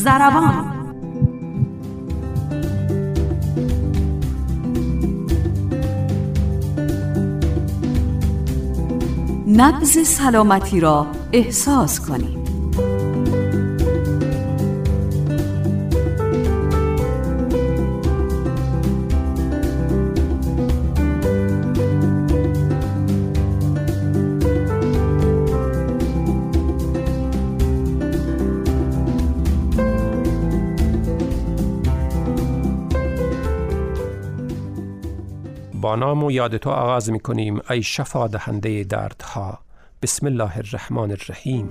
ضربان. نبض سلامتی را احساس کنید. با نام و یاد تو آغاز می کنیم ای شفا دهنده دردها. بسم الله الرحمن الرحیم.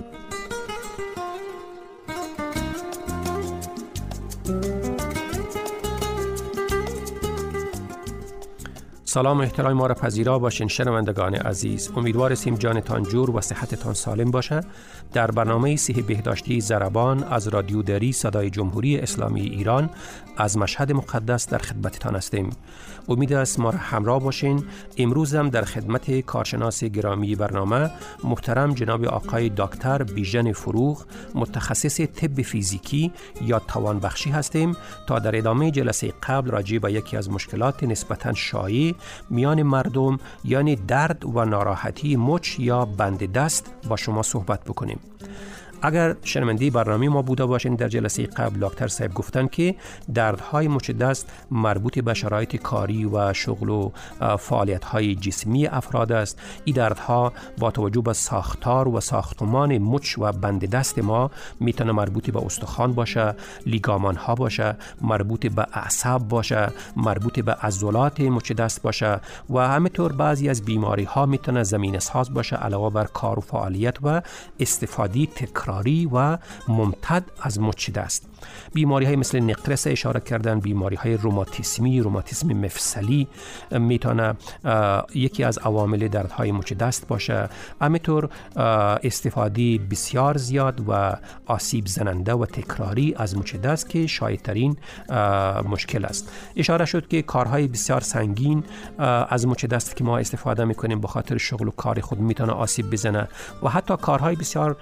سلام و احترام ما را پذیرا باشین شنوندگان عزیز. امیدوار هستیم جانتان جور و صحتتان سالم باشه. در برنامه صحی بهداشتی ضربان از رادیو دری صدای جمهوری اسلامی ایران از مشهد مقدس در خدمتتان هستیم. امید است ما را همراه باشین. امروز هم در خدمت کارشناس گرامی برنامه محترم جناب آقای دکتر بیژن فروغ متخصص طب فیزیکی یا توانبخشی هستیم تا در ادامه جلسه قبل راجع به یکی از مشکلات نسبتاً شایع میان مردم یعنی درد و ناراحتی مچ یا بند دست با شما صحبت بکنیم. اگر شنونده برنامه ما بوده باشین در جلسه قبل دکتر صاحب گفتن که دردهای مچ دست مربوط به شرایط کاری و شغل و فعالیت‌های جسمی افراد است. این دردها با توجه به ساختار و ساختمان مچ و بند دست ما میتونه مربوط به استخوان باشه، لیگامان‌ها باشه، مربوط به اعصاب باشه، مربوط به عضلات مچ دست باشه و همینطور بعضی از بیماری‌ها میتونه زمینه ساز باشه علاوه بر کار و فعالیت و استفاده تکراری و ممتد از مچ دست. بیماری های مثل نقرس اشاره کردن، بیماری های روماتیسم مفصلی میتونه یکی از عوامل دردهای مچ دست باشه. همینطور استفاده بسیار زیاد و آسیب زننده و تکراری از مچ دست که شایع‌ترین مشکل است. اشاره شد که کارهای بسیار سنگین از مچ دست که ما استفاده میکنیم به خاطر شغل و کار خود میتونه آسیب بزنه و حتی کارهای بسیار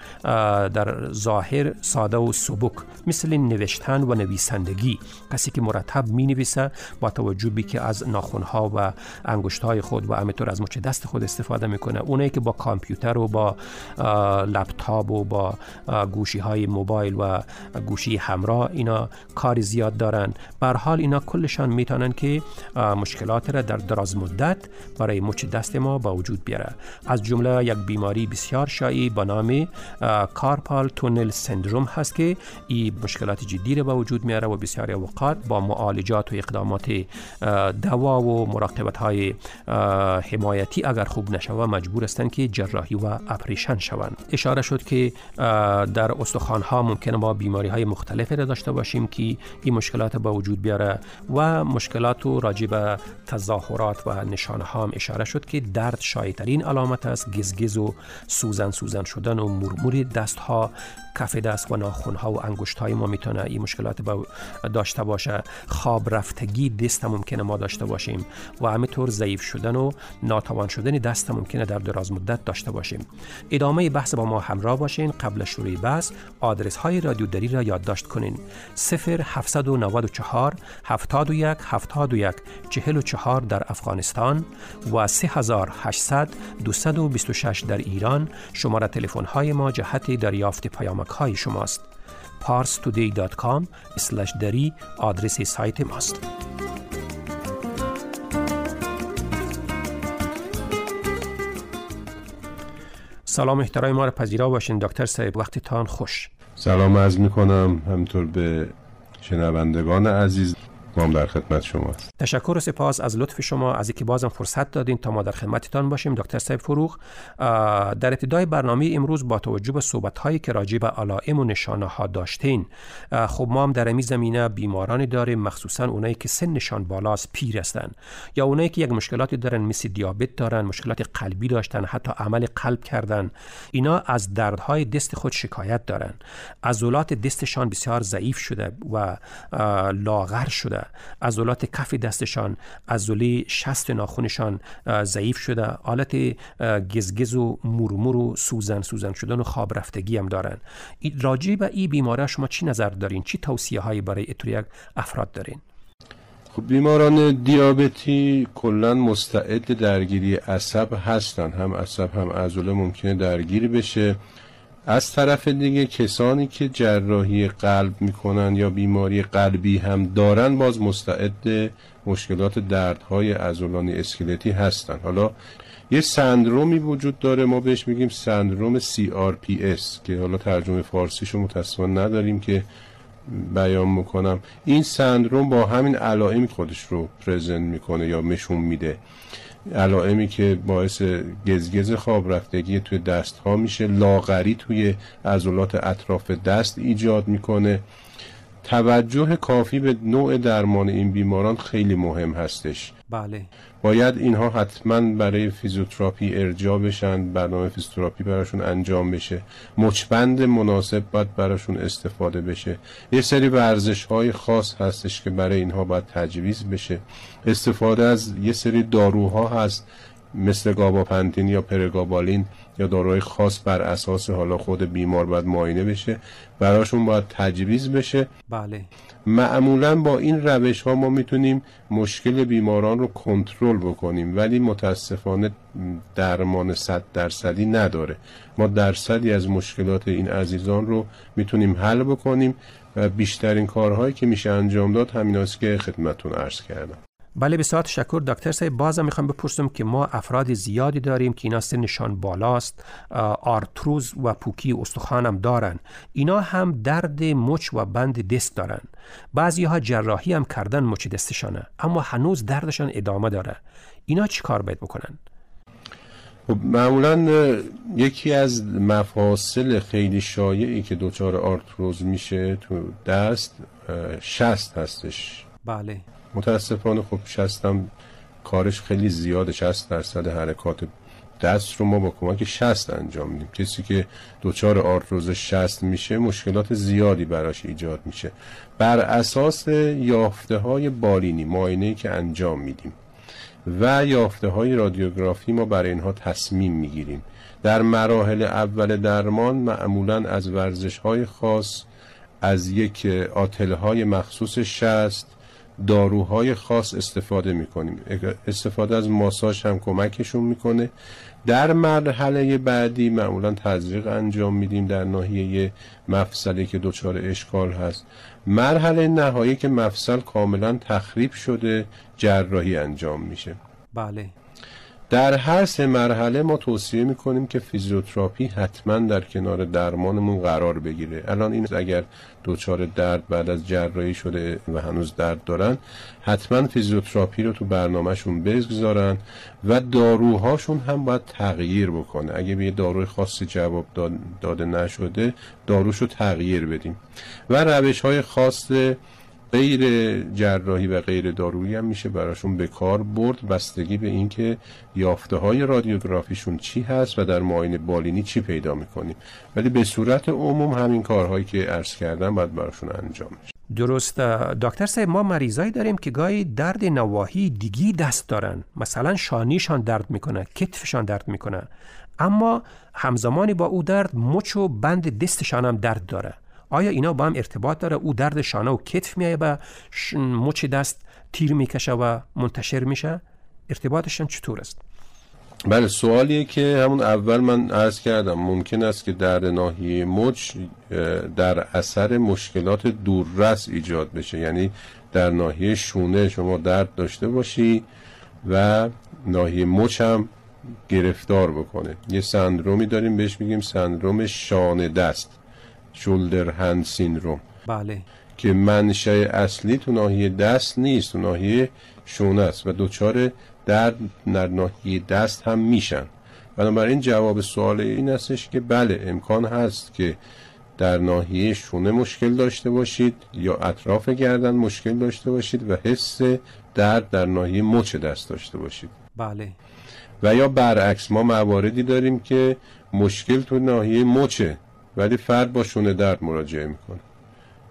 در ظاهر ساده و سبک مثل نوشتن و نویسندگی. کسی که مرتب می نویسه با توجه به که از ناخن‌ها و انگشت‌های خود و همینطور از مچ دست خود استفاده میکنه. اونایی که با کامپیوتر و با لپتاپ و با گوشی‌های موبایل و گوشی همراه اینا کار زیاد دارن، به هر حال اینا کلشان میتونن که مشکلات را در دراز مدت برای مچ دست ما با وجود بیاره. از جمله یک بیماری بسیار شایع به نام کارپال تونل سندروم هست که این مشکلات جدی را به وجود میاره و بسیاری اوقات با معالجات و اقدامات دوا و مراقبت‌های حمایتی اگر خوب نشوه مجبور هستند که جراحی و اپریشن شوند. اشاره شد که در استخوان‌ها ممکنه ما بیماری‌های مختلفی را داشته باشیم که این مشکلات به وجود بیاره و مشکلات راجع به تظاهرات و نشانه‌ها هم اشاره شد که درد شایع‌ترین علامت است. گزگز و سوزن شدن و مرمور دست‌ها، کف دست و ناخن‌ها و انگشت‌های ما میتونه این مشکلات داشته باشه. خواب رفتگی دست ممکنه ما داشته باشیم و همینطور ضعیف شدن و ناتوان شدن دست ممکنه در دراز مدت داشته باشیم. ادامه بحث با ما همراه باشین. قبل شروع بحث آدرس های رادیو دری را یادداشت کنین: 0794 71 71 44 در افغانستان و 3800 226 در ایران. شماره تلفن های ما جهت دریافت پیامک های شماست. parstoday.com/dari آدرس سایت ماست. سلام احترام ما را پذیرا باشین دکتر صاحب، وقتتان خوش. سلام عرض میکنم همینطور به شنوندگان عزیز. ما هم در خدمت شما است. تشکر و سپاس از لطف شما از اینکه بازم فرصت دادین تا ما در خدمتتان باشیم دکتر صاحب فروغ. در ابتدای برنامه امروز با توجه به صحبت‌هایی که راجع به علائم و نشانه‌ها داشتین، خب ما هم در این زمینه بیمارانی داریم، مخصوصا اونایی که سنشان بالاست، پیر هستن یا اونایی که یک مشکلاتی دارن مثل دیابت دارن، مشکلات قلبی داشتن، حتی عمل قلب کردن. اینا از دردهای دست خود شکایت دارن. عضلات دستشان بسیار ضعیف شده و لاغر شده شده، عضلات کف دستشان، عضله شست ناخنشان ضعیف شده، حالت گزگز و مرمور و سوزن شدن و خواب رفتگی هم دارن. راجع به این بیماری شما چی نظر دارین؟ چی توصیه هایی برای یک افراد دارین؟ خب بیماران دیابتی کلا مستعد درگیری عصب هستن، هم عصب هم عضله ممکنه درگیر بشه. از طرف دیگه کسانی که جراحی قلب میکنن یا بیماری قلبی هم دارن باز مستعد مشکلات دردهای عضلانی اسکلتی هستن. حالا یه سندرومی وجود داره، ما بهش میگیم سندروم CRPS که حالا ترجمه فارسیشو متاسفانه نداریم که بیان میکنم. این سندروم با همین علائم خودش رو پرزنت میکنه یا نشون میده، علائمی که باعث گزگز خواب رفتگی توی دست ها میشه، لاغری توی عضلات اطراف دست ایجاد میکنه. توجه کافی به نوع درمان این بیماران خیلی مهم هستش. بله. باید اینها حتما برای فیزیوتراپی ارجاع بشن، برنامه فیزیوتراپی براشون انجام بشه، مچبند مناسب باید براشون استفاده بشه. یه سری ورزش های خاص هستش که برای اینها باید تجویز بشه. استفاده از یه سری داروها هست مثل گاباپنتین یا پرگابالین یا داروهای خاص بر اساس حالا خود بیمار باید معاینه بشه، براشون باید تجویز بشه. بله. معمولا با این روش ها ما میتونیم مشکل بیماران رو کنترل بکنیم، ولی متاسفانه درمان 100% نداره. ما درصدی از مشکلات این عزیزان رو میتونیم حل بکنیم و بیشترین کارهایی که میشه انجام داد همین است که خدمتتون عرض کردم. بله بسیار تشکر دکتر صاحب. بازم میخوام بپرسم که ما افراد زیادی داریم که اینا سنشان بالاست، آرتروز و پوکی استخوان هم دارن، اینا هم درد مچ و بند دست دارن، بعضی ها جراحی هم کردن مچ دستشانه اما هنوز دردشان ادامه داره، اینا چی کار باید بکنن؟ معمولا یکی از مفاصل خیلی شایعی که دچار آرتروز میشه تو دست شست هستش. بله. متاسفانه خب شستم کارش خیلی زیاده، 60% حرکات دست رو ما با کمک شست انجام میدیم. کسی که دچار آرتروز شست میشه مشکلات زیادی براش ایجاد میشه. بر اساس یافته های بالینی، معاینه‌ای که انجام میدیم و یافته های رادیوگرافی ما برای اینها تصمیم میگیریم. در مراحل اول درمان معمولا از ورزش های خاص، از یک آتل های مخصوص شست، داروهای خاص استفاده میکنیم. استفاده از ماساژ هم کمکشون میکنه. در مرحله بعدی معمولا تزریق انجام میدیم در ناحیه مفصلی که دچار اشکال هست. مرحله نهایی که مفصل کاملا تخریب شده جراحی انجام میشه. بله. در هر سه مرحله ما توصیه میکنیم که فیزیوتراپی حتما در کنار درمانمون قرار بگیره. الان این اگر دچار درد بعد از جراحی شده و هنوز درد دارن، حتما فیزیوتراپی رو تو برنامهشون بگذارن و داروهاشون هم باید تغییر بکنه. اگه به داروی خاصی جواب داده نشده داروشو تغییر بدیم و روش‌های خاص غیر جراحی و غیر دارویی هم میشه براشون به کار برد، بستگی به این که یافته های رادیوگرافیشون چی هست و در معاینه بالینی چی پیدا میکنیم. ولی به صورت عموم همین کارهایی که عرض کردم باید براشون انجام میشه. درست. دکتر صاحب ما مریضایی داریم که گاهی درد نواحی دیگی دست دارن، مثلا شانیشان درد میکنه، کتفشان درد میکنه، اما همزمانی با او درد مچ و بند دستشان هم درد داره. آیا اینا با هم ارتباط داره؟ او درد شانه و کتف میایه به مچ دست تیر میکشه و منتشر میشه؟ ارتباطشان چطور است؟ بله، سوالیه که همون اول من عرض کردم. ممکن است که درد ناحیه مچ در اثر مشکلات دوررس ایجاد بشه، یعنی در ناحیه شونه شما درد داشته باشی و ناحیه مچ هم گرفتار بکنه. یه سندرومی داریم بهش میگیم سندروم شانه دست، شولدر هند سیندروم. بله. که منشأ اصلی تو ناحیه دست نیست، تو ناحیه شونه است و دچار درد در ناحیه دست هم میشن. بنابراین جواب سوال این هستش که بله، امکان هست که در ناحیه شونه مشکل داشته باشید یا اطراف گردن مشکل داشته باشید و حس درد در ناحیه مچ دست داشته باشید. بله. و یا برعکس، ما مواردی داریم که مشکل تو ناحیه مچه ولی فرد با شونه درد مراجعه میکنه.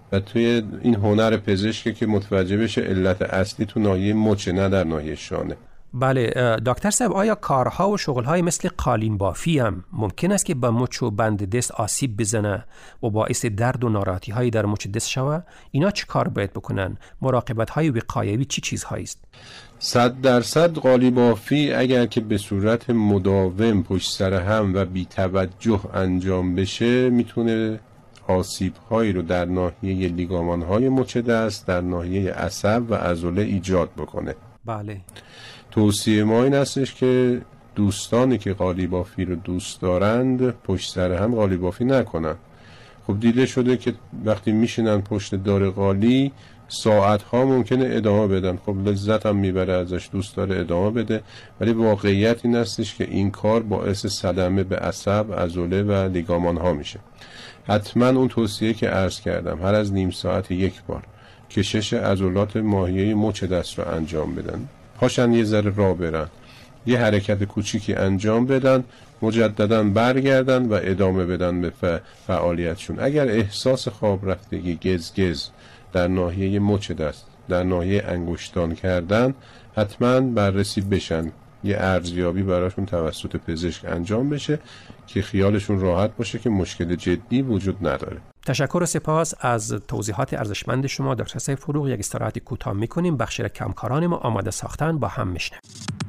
و توی این هنر پزشکی که متوجه بشه علت اصلی تو ناحیه مچه نه در ناحیه شانه. بله دکتر صاحب، آیا کارها و شغلهای مثل قالین بافی هم ممکن است که به مچ و بند دست آسیب بزنه و باعث درد و ناراحتی هایی در مچ دست شوه؟ اینا چه کار باید بکنن؟ مراقبت های وقایوی چی چیزهایی است؟ 100% قالی بافی اگر که به صورت مداوم پشت سر هم و بی توجه انجام بشه میتونه آسیب هایی رو در ناحیه لیگامان های مچ دست، در ناحیه عصب و عضله ایجاد بکنه. بله. توصیه ما این هستش که دوستانی که قالی بافی رو دوست دارند پشت سر هم قالی بافی نکنن. خب دیده شده که وقتی میشینن پشت دار قالی ساعت ها ممکنه ادامه بدن، خب لذت هم میبره ازش، دوست داره ادامه بده، ولی واقعیت این هستش که این کار باعث صدمه به عصب، عضله و لیگامان ها میشه. حتما اون توصیه که عرض کردم هر از نیم ساعت یک بار کشش عضلات ماهیه مچ دست رو انجام بدن، پاشن یه ذره راه برن، یه حرکت کوچیکی انجام بدن، مجددا برگردن و ادامه بدن به فعالیتشون. اگر احساس خواب رفتگی، گزگز در ناحیه مچ دست، در ناحیه انگشتان کردن، حتما بررسی بشن، یه ارزیابی براشون توسط پزشک انجام بشه که خیالشون راحت باشه که مشکل جدی وجود نداره. تشکر و سپاس از توضیحات ارزشمند شما دکتر سید فروغ. یک استراحت کوتاه می‌کنیم، بخش را کمکاران ما آماده ساختن با هم میشنویم.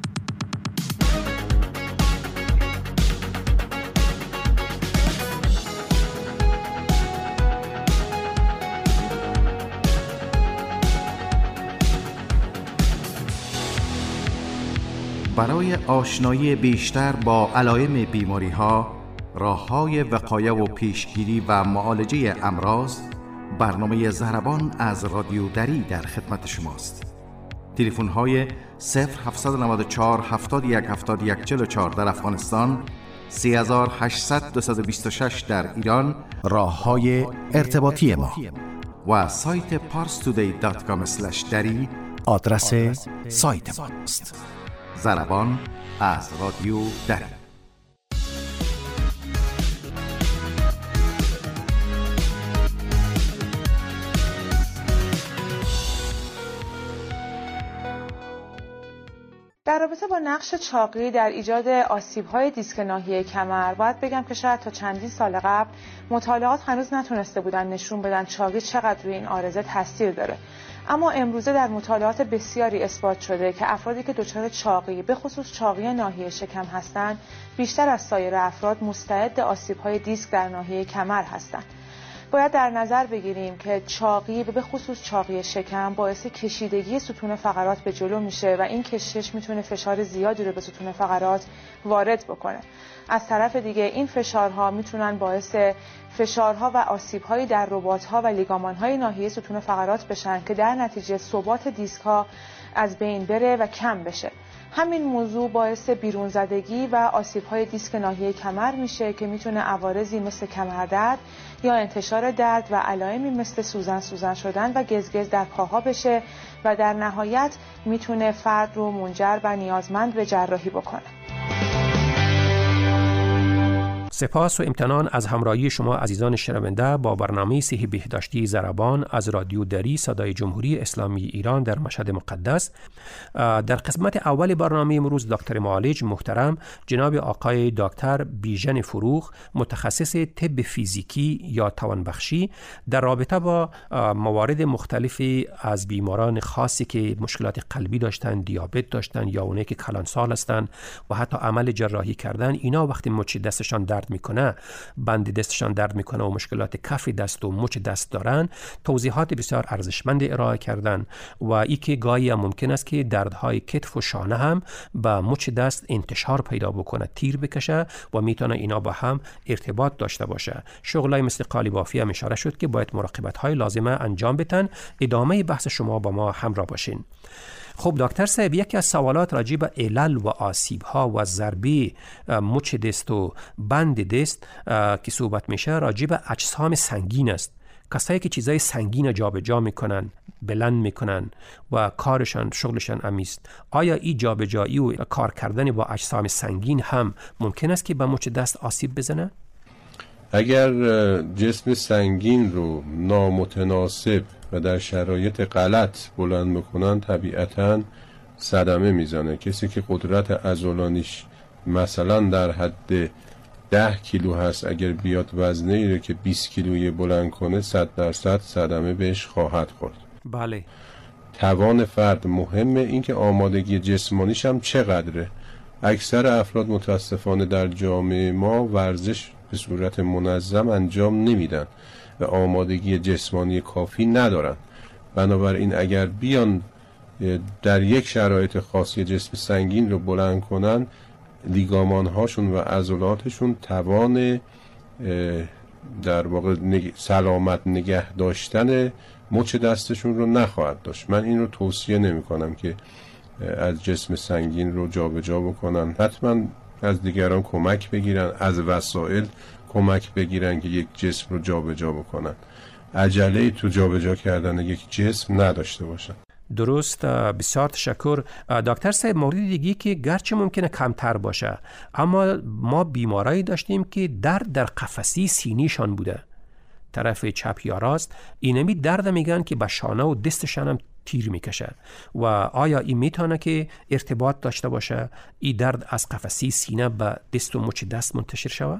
برای آشنایی بیشتر با علائم بیماری‌ها، راه‌های وقایه و پیشگیری و معالجه امراض، برنامه ضربان از رادیو دری در خدمت شماست. تلفن‌های 0794 71 71 44 در افغانستان، 3800 226 در ایران، راه‌های ارتباطی ما و سایت parstoday.com/dari آدرس سایت ماست. ضربان از رادیو دری. در رابطه با نقش چاقی در ایجاد آسیب‌های دیسک ناحیه کمر باید بگم که شاید تا چندین سال قبل مطالعات هنوز نتونسته بودن نشون بدن چاقی چقدر روی این عارضه تاثیر داره. اما امروزه در مطالعات بسیاری اثبات شده که افرادی که دچار چاقی، به خصوص چاقی ناحیه شکم هستند، بیشتر از سایر افراد مستعد آسیب‌های دیسک در ناحیه کمر هستند. باید در نظر بگیریم که چاقی، به خصوص چاقی شکم، باعث کشیدگی ستون فقرات به جلو میشه و این کشش میتونه فشار زیادی رو به ستون فقرات وارد بکنه. از طرف دیگه این فشارها میتونن باعث فشارها و آسیب‌هایی در رباط‌ها و لیگامان‌های ناحیه ستون فقرات بشن که در نتیجه ثبات دیسک‌ها از بین بره و کم بشه. همین موضوع باعث بیرون زدگی و آسیب‌های دیسک ناحیه کمر میشه که میتونه عوارضی مثل کمردرد یا انتشار درد و علائمی مثل سوزن شدن و گزگز در پاها بشه و در نهایت میتونه فرد رو منجر و نیازمند به جراحی بکنه. سپاس و امتنان از همراهی شما عزیزان شنونده با برنامه صحی بهداشتی ضربان از رادیو دری صدای جمهوری اسلامی ایران در مشهد مقدس. در قسمت اول برنامه امروز دکتر معالج محترم جناب آقای دکتر بیژن فروغ، متخصص طب فیزیکی یا توانبخشی، در رابطه با موارد مختلفی از بیماران خاصی که مشکلات قلبی داشتن، دیابت داشتن یا اونایی که کلانسال هستن و حتی عمل جراحی کردن، اینا وقتی مچ دستشان درد میکنه، بند دستشان درد میکنه و مشکلات کف دست و مچ دست دارن، توضیحات بسیار ارزشمند ارائه کردن و ای که گاهی هم ممکن است که دردهای کتف و شانه هم با مچ دست انتشار پیدا بکنه، تیر بکشه و میتونه اینا با هم ارتباط داشته باشه. شغلای مثل قالی بافی هم اشاره شد که باید مراقبت های لازمه انجام بدن. ادامه بحث شما با ما همراه باشین. خب دکتر صاحب، یکی از سوالات راجع به علل و آسیب‌ها و ضربه مچ دست و بند دست که صحبت میشه راجع به اجسام سنگین است. کسایی که چیزای سنگین جابجا میکنن، بلند میکنن و کارشان، شغلشان امیست، آیا این جابجایی و کار کردن با اجسام سنگین هم ممکن است که به مچ دست آسیب بزنه؟ اگر جسم سنگین رو نامتناسب و در شرایط غلط بلند بکنن طبیعتاً صدمه میزنه. کسی که قدرت عضلانیش مثلا در حد 10 کیلو هست، اگر بیاد وزنه ای رو که 20 کیلویی بلند کنه 100% صدمه بهش خواهد خورد. بله. توان فرد مهمه، این که آمادگی جسمانیش هم چقدره. اکثر افراد متاسفانه در جامعه ما ورزش به صورت منظم انجام نمیدن و آمادگی جسمانی کافی ندارن. بنابراین اگر بیان در یک شرایط خاصی جسم سنگین رو بلند کنن، لیگامان هاشون و عضلاتشون توان در واقع سلامت نگه داشتن مچ دستشون رو نخواهد داشت. من این رو توصیه نمی کنم که از جسم سنگین رو جابجا بکنن. حتما از دیگران کمک بگیرن، از وسایل کمک بگیرن که یک جسم رو جابجا بکنن. عجله تو جابجا کردن یک جسم نداشته باشن. درست. بسیار تشکر دکتر صاحب. مورد دیگه که گرچه ممکنه کمتر باشه، اما ما بیمارایی داشتیم که درد در قفسه سینیشان بوده، طرف چپ یا راست. اینمی درد میگن که به شانه و دستشان هم تیر میکشه. و آیا این میتونه که ارتباط داشته باشه این درد از قفسه سینه به دست و مچ دست منتشر شوه؟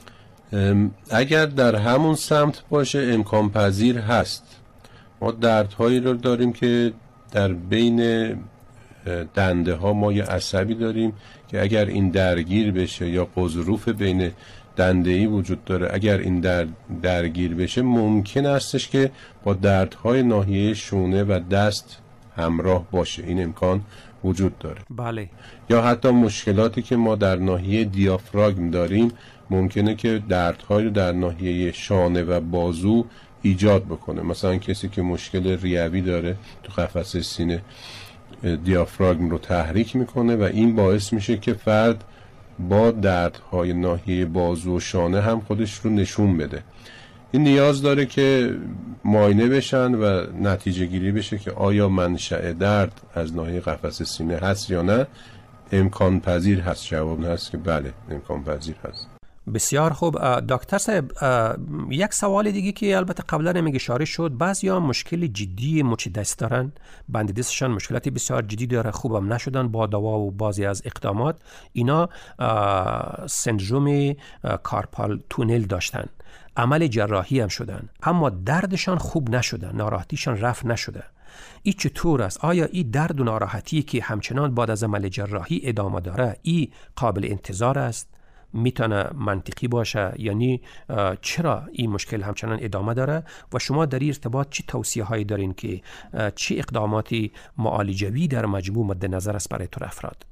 اگر در همون سمت باشه امکان پذیر هست. ما دردهایی رو داریم که در بین دنده ها ما یه عصبی داریم که اگر این درگیر بشه، یا غضروف بین دنده‌ای وجود داره، اگر این درگیر بشه ممکن استش که با دردهای ناحیه شونه و دست همراه باشه. این امکان وجود داره. بله. یا حتی مشکلاتی که ما در ناحیه دیافراگم داریم ممکنه که دردهایی در ناحیه شانه و بازو ایجاد بکنه. مثلا کسی که مشکل ریوی داره تو قفسه سینه دیافراگم رو تحریک میکنه و این باعث میشه که فرد با دردهای ناحیه بازو و شانه هم خودش رو نشون بده. این نیاز داره که معاینه بشن و نتیجه گیری بشه که آیا منشأ درد از ناحیه قفسه سینه هست یا نه. امکان پذیر هست. جواب هست که بله امکان پذیر هست. بسیار خوب دکتر صاحب. یک سوال دیگه که البته قبلا هم اشاره شد، بعضیا مشکل جدی مچ دست دارن، بند دستشان مشکلاتی بسیار جدی داره، خوبم نشدن با دوا و بعضی از اقدامات. اینا سندروم کارپال تونل داشتن، عمل جراحی هم شدن، اما دردشان خوب نشده، ناراحتیشان رفع نشده. این چطور است؟ آیا این درد و ناراحتی که همچنان بعد از عمل جراحی ادامه داره این قابل انتظار است؟ میتونه منطقی باشه؟ یعنی چرا این مشکل همچنان ادامه داره و شما در این ارتباط چه توصیه هایی دارین که چه اقداماتی معالجوی در مجموع مد نظر است برای طور افراد؟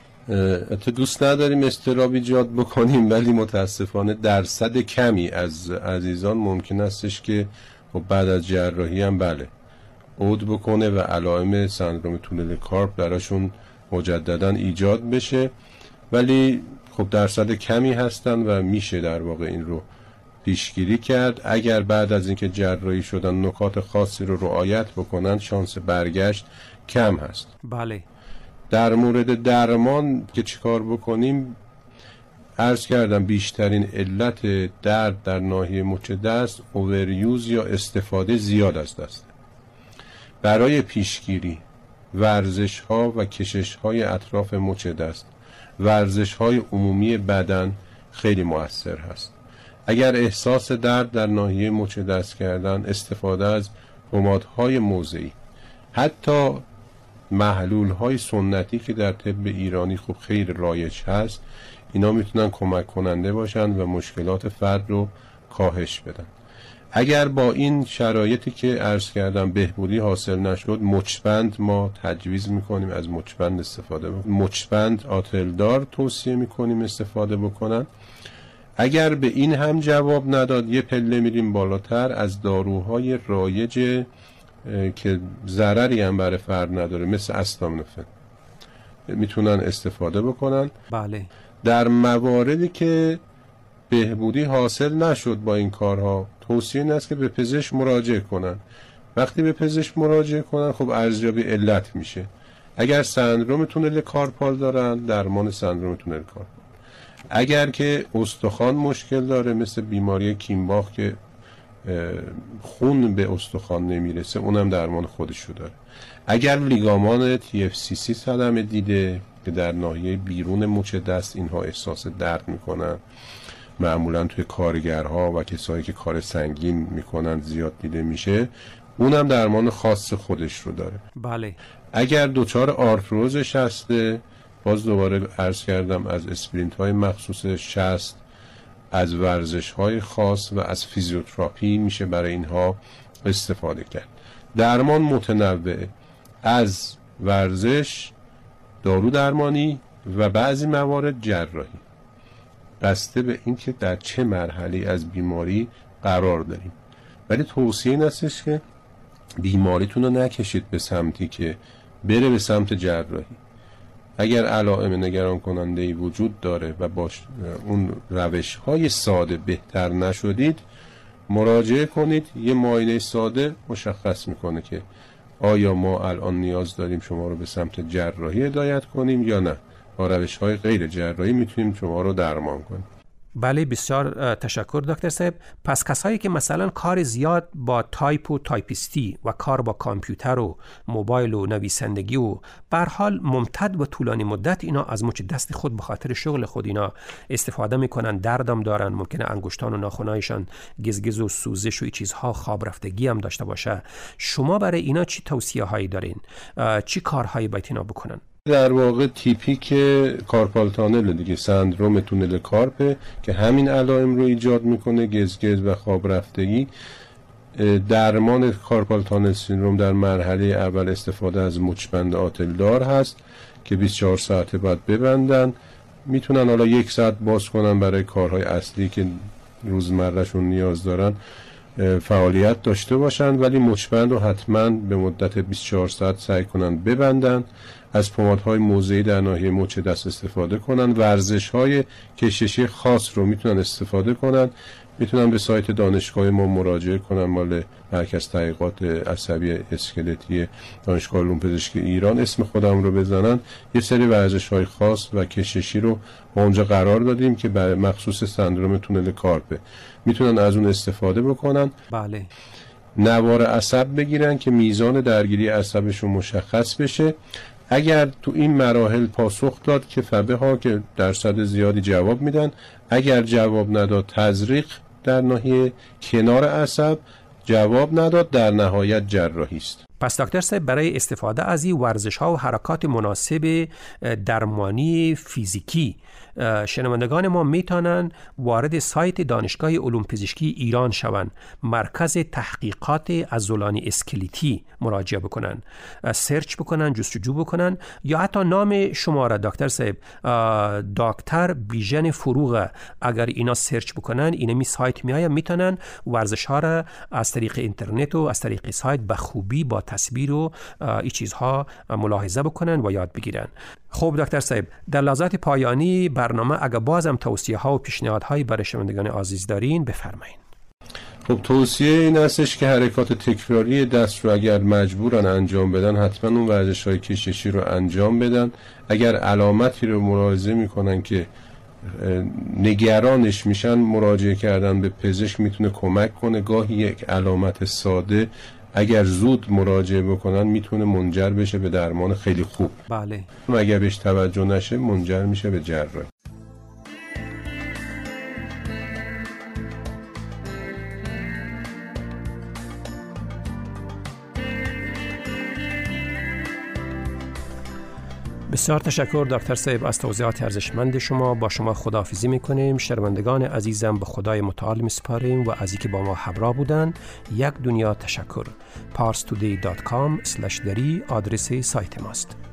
تو دوست نداریم اضطراب ایجاد بکنیم، ولی متاسفانه درصد کمی از عزیزان ممکن استش که خب بعد از جراحی هم بله عود بکنه و علائم سندروم تونل کارپ درشون مجددا ایجاد بشه، ولی خب درصد کمی هستن و میشه در واقع این رو پیشگیری کرد. اگر بعد از اینکه جراحی شدن نکات خاصی رو رعایت بکنن شانس برگشت کم هست. بله. در مورد درمان که چیکار بکنیم، عرض کردم بیشترین علت درد در ناحیه مچ دست اووریوز یا استفاده زیاد از دست. برای پیشگیری ورزش ها و کشش های اطراف مچ دست، ورزش های عمومی بدن خیلی مؤثر هست. اگر احساس درد در ناحیه مچ دست کردن، استفاده از پمادهای موضعی، حتی محلول های سنتی که در طب ایرانی خوب خیلی رایج هست، اینا میتونن کمک کننده باشن و مشکلات فرد رو کاهش بدن. اگر با این شرایطی که عرض کردم بهبودی حاصل نشد، مچبند ما تجویز میکنیم از مچبند استفاده بکنیم. مچبند آتلدار توصیه میکنیم استفاده بکنن. اگر به این هم جواب نداد، یه پله میریم بالاتر از داروهای رایج که ضرری هم برای فرد نداره، مثل استامینوفن میتونن استفاده بکنن. بله. در مواردی که بهبودی حاصل نشد با این کارها، توصیه این است که به پزشک مراجعه کنن. وقتی به پزشک مراجعه کنن خب ارزیابی علت میشه. اگر سندروم تونل کارپال دارن، درمان سندروم تونل کارپال. اگر که استخوان مشکل داره مثل بیماری کینباخ که خون به استخوان نمیرسه، اونم درمان خودشو داره. اگر لیگامان TFCC صدمه دیده که در ناحیه بیرون مچ دست اینها احساس درد میکنن، معمولا توی کارگرها و کسایی که کار سنگین میکنن زیاد دیده میشه، اونم درمان خاص خودش رو داره. بله. اگر دچار آرتروز شسته، باز دوباره عرض کردم از اسپرینت های مخصوص شست، از ورزش های خاص و از فیزیوتراپی میشه برای اینها استفاده کرد. درمان متنوعه، از ورزش، دارو درمانی و بعضی موارد جراحی، بسته به اینکه در چه مرحله از بیماری قرار داریم. ولی توصیه این هستش که بیماریتون رو نکشید به سمتی که بره به سمت جراحی. اگر علائم نگران کننده‌ای وجود داره و با اون روش‌های ساده بهتر نشدید، مراجعه کنید. یه معاینه ساده مشخص میکنه که آیا ما الان نیاز داریم شما رو به سمت جراحی هدایت کنیم یا نه. با روش‌های غیر جراحی میتونیم شما رو درمان کنیم. بله، بسیار تشکر دکتر صاحب. پس کسایی که مثلا کار زیاد با تایپ و تایپیستی و کار با کامپیوتر و موبایل و نویسندگی و به هر حال ممتد و طولانی مدت اینا از مچ دست خود به خاطر شغل خود اینا استفاده میکنن، دردم دارن، ممکنه انگشتان و ناخنایشان گزگز و سوزش و این چیزها، خواب رفتگی هم داشته باشه، شما برای اینا چی توصیه هایی دارین؟ چی کارهایی باید اینا بکنن؟ در واقع تیپیک کارپال تانل دیگه، سندروم تونل کارپه که همین علائم رو ایجاد میکنه، گزگز و خواب رفتگی. درمان کارپال تانل سیندروم در مرحله اول استفاده از مچبند آتلدار هست که 24 ساعته باید ببندن. میتونن حالا 1 ساعت باز کنن برای کارهای اصلی که روزمرهشون نیاز دارن فعالیت داشته باشن، ولی مچبند رو حتما به مدت 24 ساعت سعی کنن ببندن. از پمادهای موضعی در ناحیه مچ دست استفاده کنن. ورزش‌های کششی خاص رو میتونن استفاده کنن. میتونن به سایت دانشگاه ما مراجعه کنن، مال مرکز تحقیقات عصبی اسکلتی دانشگاه علوم پزشکی ایران، اسم خودم رو بزنن. یه سری ورزش‌های خاص و کششی رو اونجا قرار دادیم که برای مخصوص سندروم تونل کارپه، میتونن از اون استفاده بکنن. بله. نوار عصب بگیرن که میزان درگیری عصبشون مشخص بشه. اگر تو این مراحل پاسخ داد که فبه ها که درصد زیادی جواب میدن، اگر جواب نداد تزریق در ناحیه کنار عصب، جواب نداد در نهایت جراحی است. پس دکتر صاحب برای استفاده از این ورزش ها و حرکات مناسب درمانی فیزیکی شنوندگان ما میتونن وارد سایت دانشگاه علوم پزشکی ایران شوند، مرکز تحقیقات عضلانی اسکلتی مراجعه بکنن، سرچ بکنن، جستجو بکنن، یا حتی نام شما را دکتر صاحب دکتر بیژن فروغ اگر اینا سرچ بکنن، اینمی سایت میایم، میتونن ورزش ها را از طریق اینترنت و از طریق سایت به خوبی با تصویر و این چیزها ملاحظه بکنن و یاد بگیرن. خب دکتر صاحب، در لحظات پایانی برنامه اگر بازم توصیه ها و پیشنهادهایی برای شنوندگان عزیز دارین بفرمایید. خب توصیه این هستش که حرکات تکراری دست رو اگر مجبورن انجام بدن، حتما اون ورزش‌های کششی رو انجام بدن. اگر علامتی رو ملاحظه میکنن که نگرانش میشن، مراجعه کردن به پزشک میتونه کمک کنه. گاهی یک علامت ساده اگر زود مراجعه بکنن میتونه منجر بشه به درمان خیلی خوب. بله. اگر بهش توجه نشه منجر میشه به جراحی. بسیار تشکر دکتر صاحب از توضیحات ارزشمند شما. با شما خداحافظی میکنیم. شنوندگان عزیزم به خدای متعال میسپاریم و از اینکه با ما همراه بودن یک دنیا تشکر. parstoday.com/dari آدرس سایت ماست.